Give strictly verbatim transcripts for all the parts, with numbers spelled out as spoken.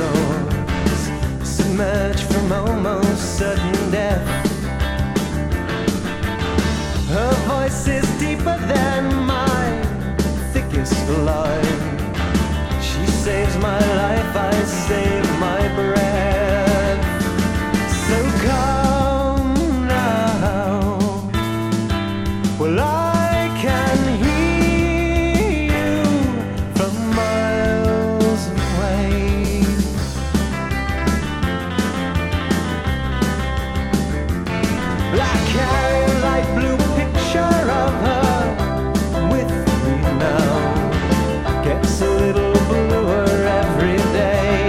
soars, submerged from almost certain death. Her voice is deeper than my thickest line. She saves my life, I save my breath. So come now. Well, I can hear you from miles away. I carry a light blue picture of her with me now. Gets a little bluer every day.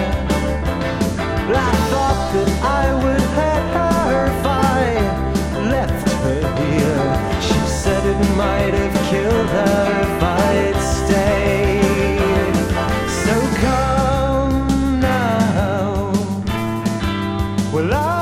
I thought that I would hurt her if I left her here. She said it might have killed her if I'd stayed. So come now. Well, I